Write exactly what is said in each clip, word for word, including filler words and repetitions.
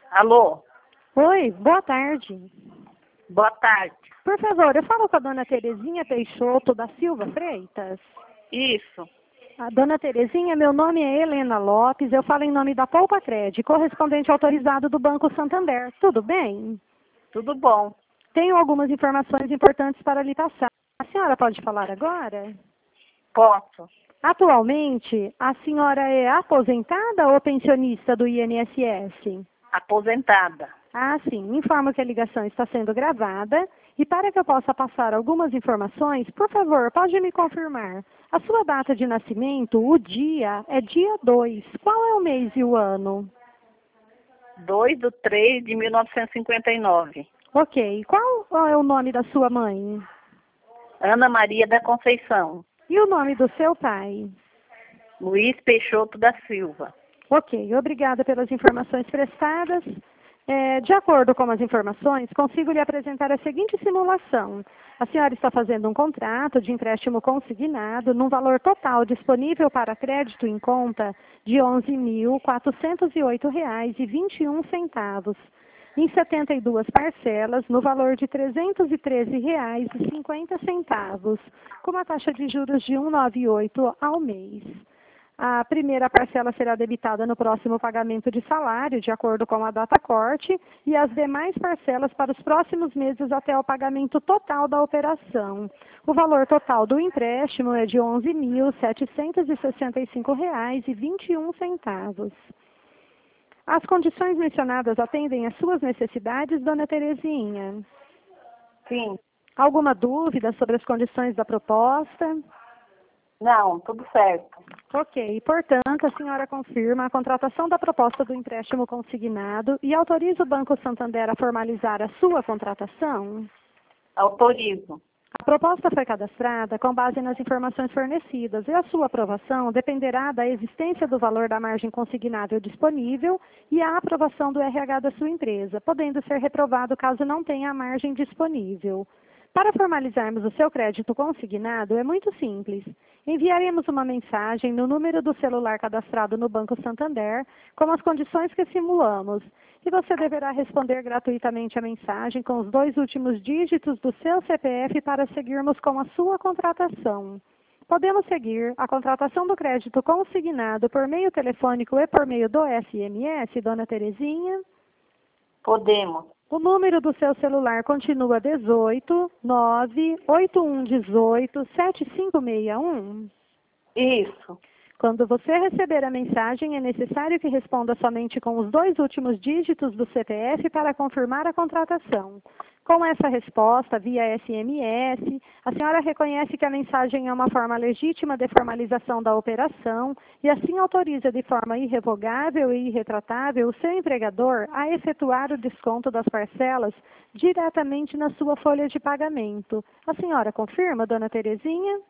Alô, Oi, boa tarde. boa tarde. Por favor, eu falo com a dona Terezinha Peixoto da Silva Freitas. Isso, A dona Terezinha, meu nome é Helena Lopes, eu falo em nome da Poupa Cred, correspondente autorizado do Banco Santander. Tudo bem? tudo bom? Tenho algumas informações importantes para lhe passar. A senhora pode falar agora? Posso? Atualmente, a senhora é aposentada ou pensionista do I N S S? Aposentada. Ah, sim. Informo que a ligação está sendo gravada e para que eu possa passar algumas informações, por favor, pode me confirmar. A sua data de nascimento, o dia, é dia dois. Qual é o mês e o ano? dois de três de mil novecentos e cinquenta e nove. Ok. Qual é o nome da sua mãe? Ana Maria da Conceição. E o nome do seu pai? Luiz Peixoto da Silva. Ok. Obrigada pelas informações prestadas. É, de acordo com as informações, consigo lhe apresentar a seguinte simulação. A senhora está fazendo um contrato de empréstimo consignado num valor total disponível para crédito em conta de onze mil quatrocentos e oito reais e vinte e um centavos, em setenta e duas parcelas, no valor de trezentos e treze reais e cinquenta centavos, com uma taxa de juros de cento e noventa e oito ao mês. A primeira parcela será debitada no próximo pagamento de salário, de acordo com a data corte, e as demais parcelas para os próximos meses até o pagamento total da operação. O valor total do empréstimo é de onze mil setecentos e sessenta e cinco reais e vinte e um centavos. As condições mencionadas atendem às suas necessidades, dona Terezinha? Sim. Alguma dúvida sobre as condições da proposta? Não, tudo certo. Ok, portanto, a senhora confirma a contratação da proposta do empréstimo consignado e autoriza o Banco Santander a formalizar a sua contratação? Autorizo. A proposta foi cadastrada com base nas informações fornecidas e a sua aprovação dependerá da existência do valor da margem consignável disponível e a aprovação do R H da sua empresa, podendo ser reprovado caso não tenha a margem disponível. Para formalizarmos o seu crédito consignado, é muito simples. Enviaremos uma mensagem no número do celular cadastrado no Banco Santander, com as condições que simulamos, e você deverá responder gratuitamente a mensagem com os dois últimos dígitos do seu C P F para seguirmos com a sua contratação. Podemos seguir a contratação do crédito consignado por meio telefônico e por meio do S M S, dona Terezinha? Podemos. O número do seu celular continua dezoito, nove, oito um um, sete cinco seis um? Isso. Quando você receber a mensagem, é necessário que responda somente com os dois últimos dígitos do C P F para confirmar a contratação. Com essa resposta, via S M S, a senhora reconhece que a mensagem é uma forma legítima de formalização da operação e assim autoriza de forma irrevogável e irretratável o seu empregador a efetuar o desconto das parcelas diretamente na sua folha de pagamento. A senhora confirma, dona Terezinha?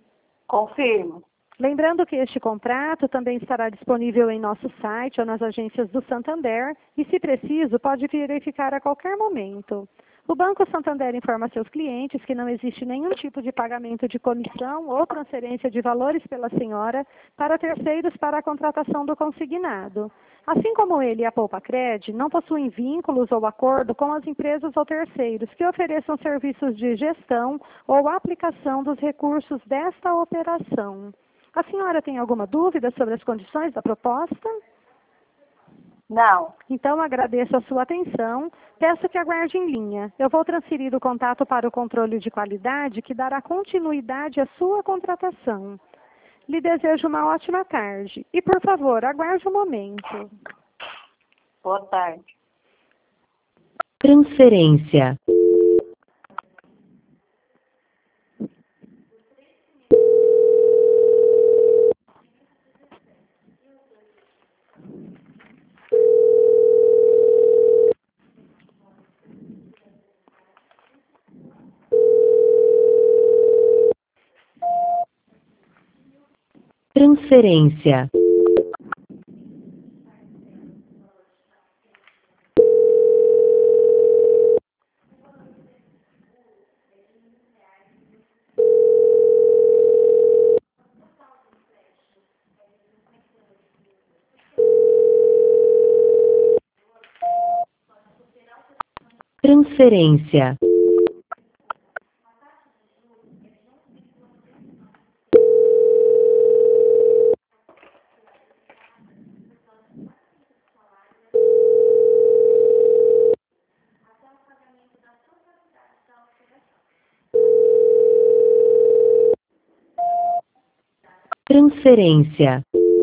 Confirmo. Lembrando que este contrato também estará disponível em nosso site ou nas agências do Santander e, se preciso, pode verificar a qualquer momento. O Banco Santander informa seus clientes que não existe nenhum tipo de pagamento de comissão ou transferência de valores pela senhora para terceiros para a contratação do consignado. Assim como ele e a Poupa Cred, não possuem vínculos ou acordo com as empresas ou terceiros que ofereçam serviços de gestão ou aplicação dos recursos desta operação. A senhora tem alguma dúvida sobre as condições da proposta? Não. Então, agradeço a sua atenção. Peço que aguarde em linha. Eu vou transferir o contato para o controle de qualidade, que dará continuidade à sua contratação. Lhe desejo uma ótima tarde. E, por favor, aguarde um momento. Boa tarde. Transferência. Transferência. Transferência. Transferência.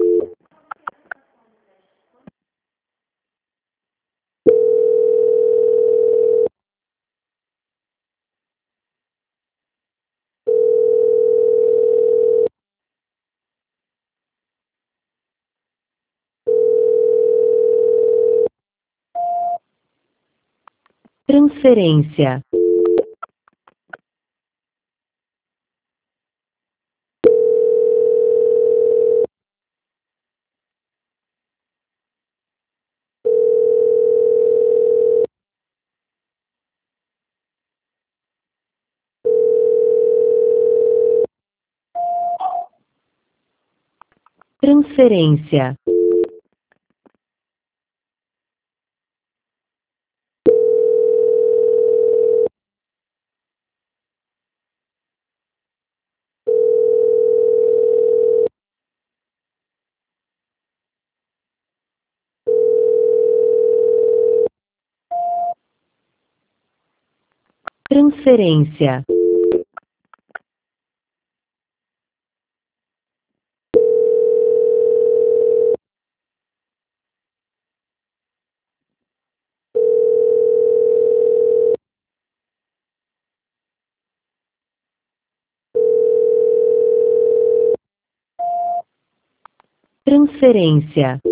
Transferência. Transferência. Transferência. Transferência.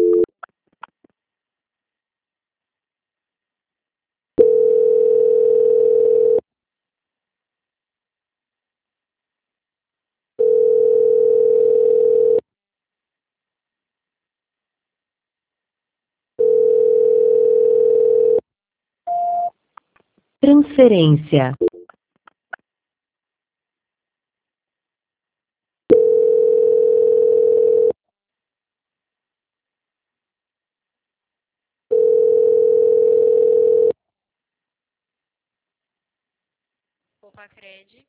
Transferência. Poupa Cred,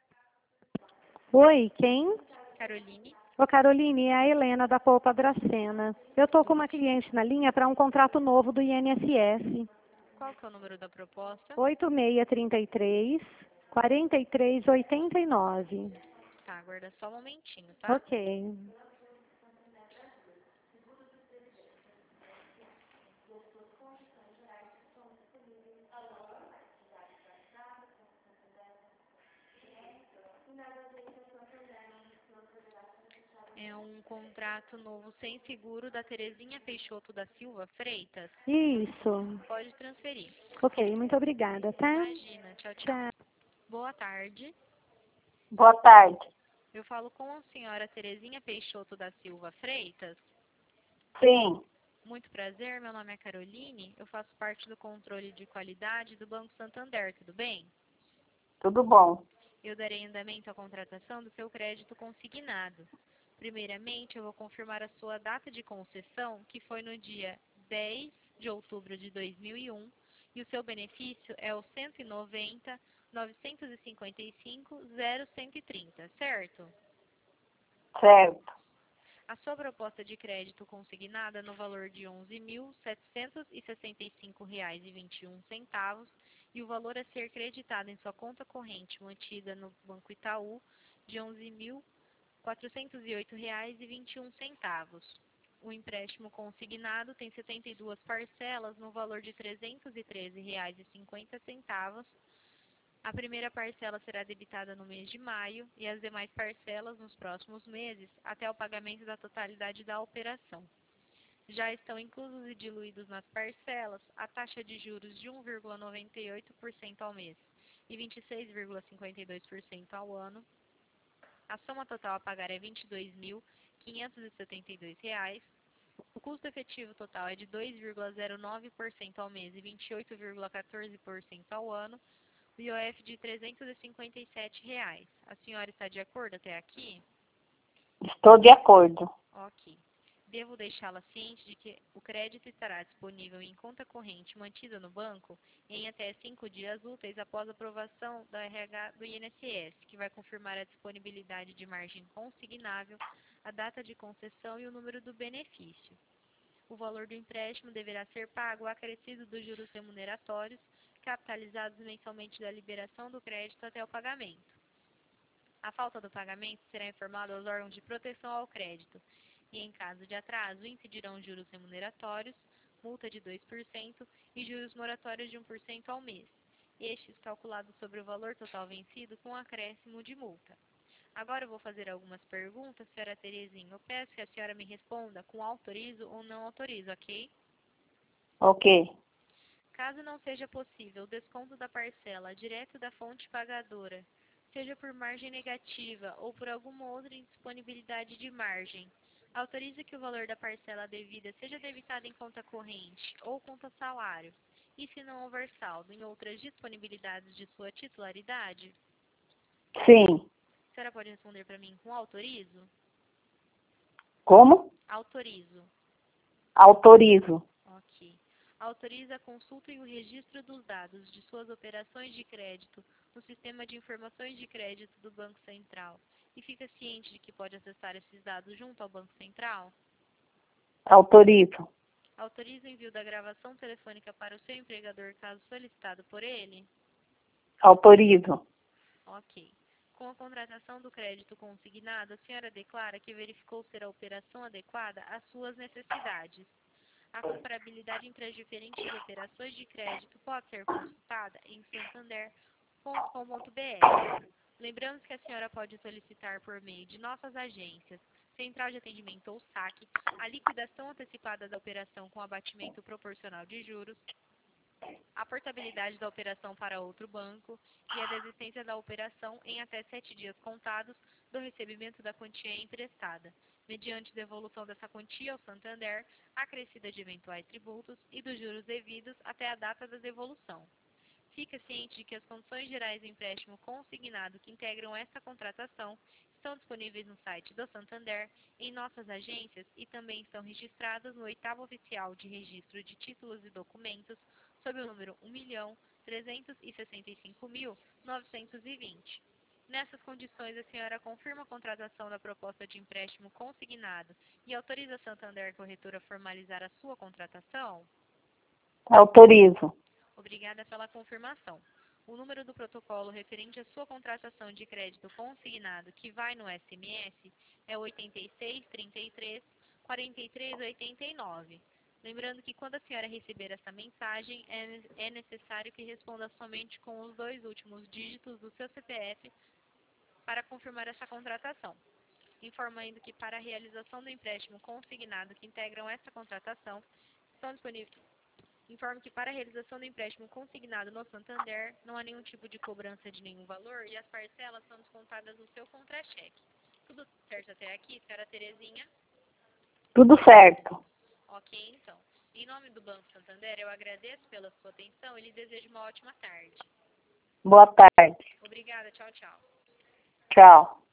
Oi, quem? Caroline. Ô Caroline, é a Helena da Poupa Dracena. Eu estou com uma cliente na linha para um contrato novo do I N S S. Qual que é o número da proposta? oito seis três três, quatro três oito nove. Tá, aguarda só um momentinho, tá? Ok. É um contrato novo sem seguro da Terezinha Peixoto da Silva Freitas. Isso. Pode transferir. Ok, muito obrigada, tá? Imagina, tchau, tchau. Tchau. Boa tarde. Boa tarde. Eu falo com a senhora Terezinha Peixoto da Silva Freitas. Sim, Muito prazer, meu nome é Caroline. Eu faço parte do controle de qualidade do Banco Santander, tudo bem? tudo bom. Eu darei andamento à contratação do seu crédito consignado. Primeiramente, eu vou confirmar a sua data de concessão, que foi no dia dez de outubro de dois mil e um, e o seu benefício é o cento e noventa, novecentos e cinquenta e cinco, zero cento e trinta, certo? Certo, A sua proposta de crédito consignada no valor de onze mil, setecentos e sessenta e cinco reais e vinte e um centavos e o valor a ser creditado em sua conta corrente mantida no Banco Itaú de onze mil, quatrocentos e oito reais e vinte e um centavos. O empréstimo consignado tem setenta e duas parcelas no valor de trezentos e treze reais e cinquenta centavos. A primeira parcela será debitada no mês de maio e as demais parcelas nos próximos meses, até o pagamento da totalidade da operação. Já estão inclusos e diluídos nas parcelas a taxa de juros de um vírgula noventa e oito por cento ao mês e vinte e seis vírgula cinquenta e dois por cento ao ano. A soma total a pagar é vinte e dois mil, quinhentos e setenta e dois reais. O custo efetivo total é de dois vírgula zero nove por cento ao mês e vinte e oito vírgula quatorze por cento ao ano. O I O F de trezentos e cinquenta e sete reais. A senhora está de acordo até aqui? estou de acordo. Ok. Devo deixá-la ciente de que o crédito estará disponível em conta corrente mantida no banco em até cinco dias úteis após a aprovação da R H do I N S S, que vai confirmar a disponibilidade de margem consignável, a data de concessão e o número do benefício. O valor do empréstimo deverá ser pago acrescido dos juros remuneratórios, capitalizados mensalmente da liberação do crédito até o pagamento. A falta do pagamento será informado aos órgãos de proteção ao crédito e, em caso de atraso, incidirão juros remuneratórios, multa de dois por cento e juros moratórios de um por cento ao mês, estes calculados sobre o valor total vencido com acréscimo de multa. Agora eu vou fazer algumas perguntas, senhora Terezinha. Eu peço que a senhora me responda com autorizo ou não autorizo, ok? Ok. Caso não seja possível o desconto da parcela direto da fonte pagadora, seja por margem negativa ou por alguma outra indisponibilidade de margem, autoriza que o valor da parcela devida seja debitado em conta corrente ou conta salário, e se não houver saldo em outras disponibilidades de sua titularidade? Sim. A senhora pode responder para mim com autorizo? Como? Autorizo. Autorizo. Ok. Autoriza a consulta e o registro dos dados de suas operações de crédito no Sistema de Informações de Crédito do Banco Central e fica ciente de que pode acessar esses dados junto ao Banco Central? Autorizo. Autoriza o envio da gravação telefônica para o seu empregador caso solicitado por ele? Autorizo. Ok. Com a contratação do crédito consignado, a senhora declara que verificou ser a operação adequada às suas necessidades. A comparabilidade entre as diferentes operações de crédito pode ser consultada em santander ponto com ponto br. Lembramos que a senhora pode solicitar por meio de nossas agências, Central de Atendimento ou saque, a liquidação antecipada da operação com abatimento proporcional de juros, a portabilidade da operação para outro banco e a desistência da operação em até sete dias contados do recebimento da quantia emprestada, mediante devolução dessa quantia ao Santander, acrescida de eventuais tributos e dos juros devidos até a data da devolução. Fica ciente de que as condições gerais do empréstimo consignado que integram esta contratação estão disponíveis no site do Santander, em nossas agências e também estão registradas no oitavo oficial de registro de títulos e documentos sob o número um milhão trezentos e sessenta e cinco mil novecentos e vinte. Nessas condições, a senhora confirma a contratação da proposta de empréstimo consignado e autoriza a Santander Corretora a formalizar a sua contratação? Autorizo. Obrigada pela confirmação. O número do protocolo referente à sua contratação de crédito consignado que vai no S M S é oitenta e seis, trinta e três, quarenta e três, oitenta e nove. Lembrando que quando a senhora receber essa mensagem, é, é necessário que responda somente com os dois últimos dígitos do seu C P F para confirmar essa contratação. Informo ainda que para a realização do empréstimo consignado que integram essa contratação, estão disponíveis. Informo que para a realização do empréstimo consignado no Santander, não há nenhum tipo de cobrança de nenhum valor e as parcelas são descontadas no seu contra-cheque. Tudo certo até aqui, senhora Terezinha? Tudo certo. Ok, então. Em nome do Banco Santander, eu agradeço pela sua atenção e lhe desejo uma ótima tarde. Boa tarde. Obrigada, tchau, tchau. Tchau.